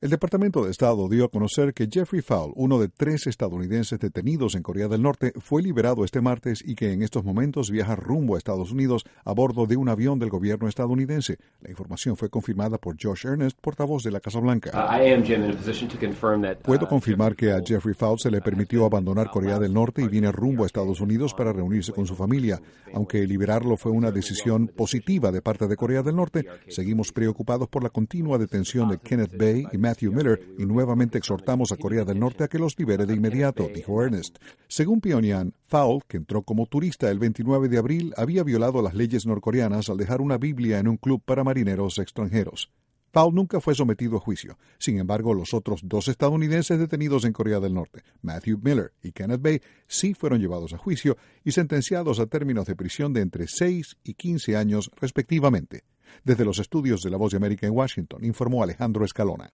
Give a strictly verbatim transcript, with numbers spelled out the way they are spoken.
El Departamento de Estado dio a conocer que Jeffrey Fowl, uno de tres estadounidenses detenidos en Corea del Norte, fue liberado este martes y que en estos momentos viaja rumbo a Estados Unidos a bordo de un avión del gobierno estadounidense. La información fue confirmada por Josh Earnest, portavoz de la Casa Blanca. Puedo confirmar que a Jeffrey Fowl se le permitió abandonar Corea del Norte y viene rumbo a Estados Unidos para reunirse con su familia. Aunque liberarlo fue una decisión positiva de parte de Corea del Norte, seguimos preocupados por la continua detención de Kenneth Bae y Matthew Miller y nuevamente exhortamos a Corea del Norte a que los libere de inmediato, dijo Earnest. Según Pyongyang, Fowl, que entró como turista el veintinueve de abril, había violado las leyes norcoreanas al dejar una Biblia en un club para marineros extranjeros. Fowl nunca fue sometido a juicio. Sin embargo, los otros dos estadounidenses detenidos en Corea del Norte, Matthew Miller y Kenneth Bae, sí fueron llevados a juicio y sentenciados a términos de prisión de entre seis y quince años respectivamente. Desde los estudios de La Voz de América en Washington, informó Alejandro Escalona.